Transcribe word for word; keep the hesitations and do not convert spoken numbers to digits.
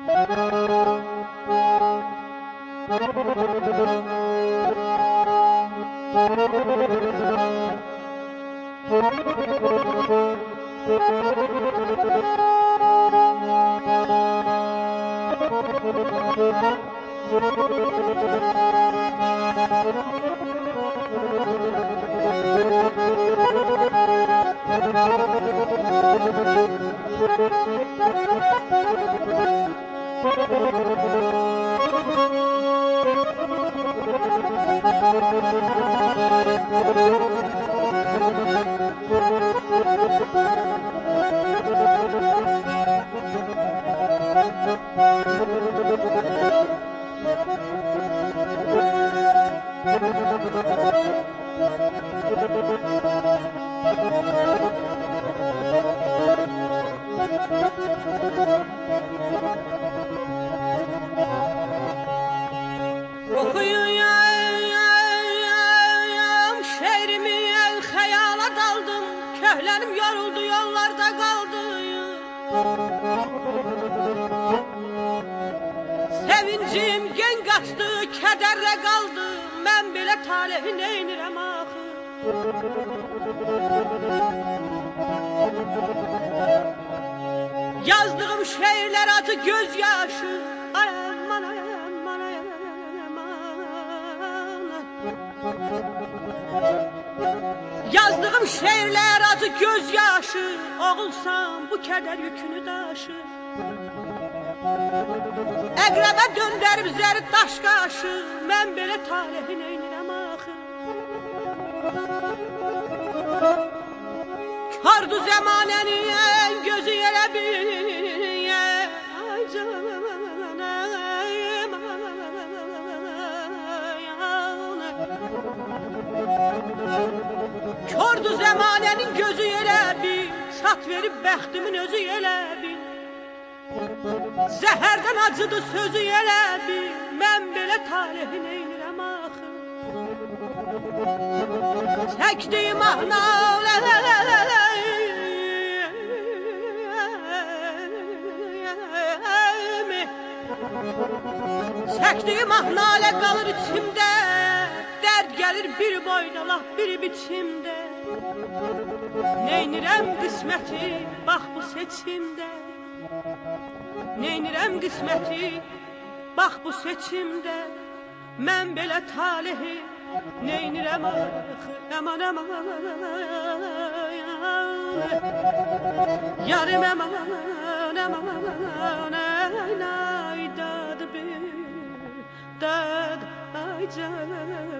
Okuyuyam şehrimi el hayala daldım, köhlerim yoruldu yollarda kaldı. Sevincim gen kaçtı, kederle kaldı, ben bile talehi neynirem ahı. Yazdığım şehirler adı gözyaşı, ay aman ay aman ay aman. Yazdığım şehirler adı gözyaşı, oğulsam bu keder yükünü taşır. Əqrəbə döndərib zəri daş qaşı, mən belə talehi neynirəm axı. Kardu zəmanənin gözü yerə bir, ay canım, Kordu zəmanənin gözü yerə bir, sat verib bəxtimin özü yerə bir. Zəhərdən acıdı sözü elədi, mən belə talehi neynirəm axı. Çəkdiyim ahnaləmi, çəkdiyim ahnalə qalır içimdə, dərd gəlir bir boynalaq bir biçimdə. Neynirəm qisməti, bax bu seçimdə. Neynirəm qisməti, bax bu seçimdə, mən belə talehi neynirəm axı, aman aman yarım aman aman ay nay dadı bir dad ay canım.